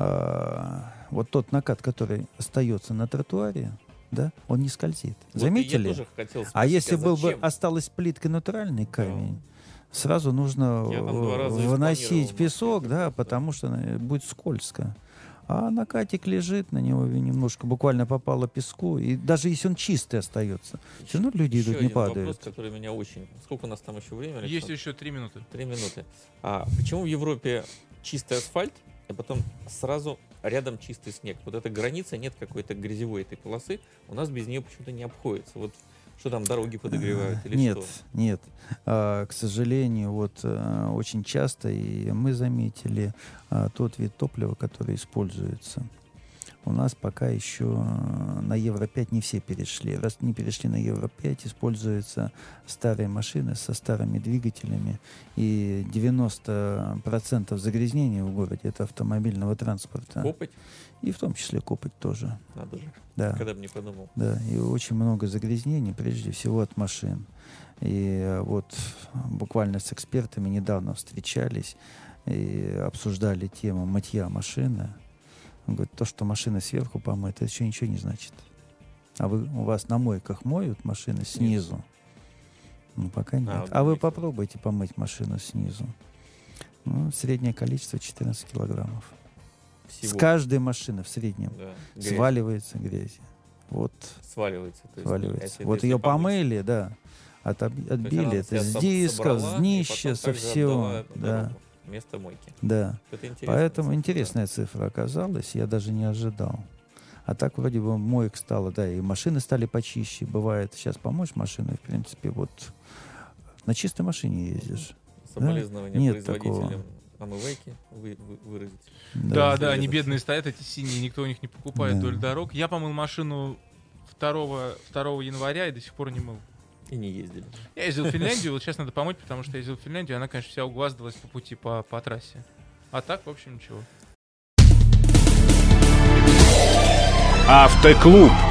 э, вот тот накат, который остается на тротуаре, да, он не скользит. Заметили? Я тоже хотел А спросить, если был бы зачем? осталась плиткой натуральный камень, сразу нужно Я там два раза э, выносить экспонировал песок, маркер, да, да. потому что э, будет скользко. А накатик лежит, на него немножко буквально попало песку, и даже если он чистый остается, все равно люди Еще идут, не один падают. вопрос, который меня очень... Сколько у нас там еще времени? Есть Александр? еще три минуты. Три минуты. А почему в Европе чистый асфальт, а потом сразу рядом чистый снег? Вот эта граница, нет какой-то грязевой этой полосы, у нас без нее почему-то не обходится. Вот что там, дороги подогревают или Нет, что? нет. А, к сожалению, вот а, очень часто, и мы заметили, а, тот вид топлива, который используется, у нас пока еще на Евро пять не все перешли. Раз не перешли на Евро пять, используются старые машины со старыми двигателями. И девяносто процентов загрязнений в городе — это автомобильного транспорта. Копоть? И в том числе копоть тоже. Надо же. Да. Когда бы не подумал. Да, и очень много загрязнений, прежде всего от машин. И э, вот буквально с экспертами недавно встречались и обсуждали тему мытья машины. Он говорит, то, что машина сверху помыта, это еще ничего не значит. А вы, у вас на мойках моют машины снизу? Ну, пока нет. А, А, вы нет. попробуйте помыть машину снизу. Ну, среднее количество четырнадцать килограммов. Всего. С каждой машины в среднем Да. Грязь сваливается грязь. Вот сваливается. То есть, сваливается. если- Вот если ее помыть, помыли, да. От, отбили она это себя с соб- дисков, собрала, с и днища, потом со также всего. отдала на Да, дорогу вместо мойки. да. Это интересно. Поэтому интересная цифра оказалась, я даже не ожидал. А так вроде бы моек стало, да, и машины стали почище. Бывает, сейчас помоешь машину, и, в принципе, вот на чистой машине ездишь. Соболезнования Нет производителям омывайки вы, вы- выразить. Да, да, да, они да. бедные стоят, эти синие, никто у них не покупает Да. вдоль дорог. Я помыл машину второго января и до сих пор не мыл. И не ездили. Я ездил в Финляндию, вот сейчас надо помыть, потому что я ездил в Финляндию, и она, конечно, вся углаздалась по пути по, по трассе. А так, в общем, ничего. Автоклуб.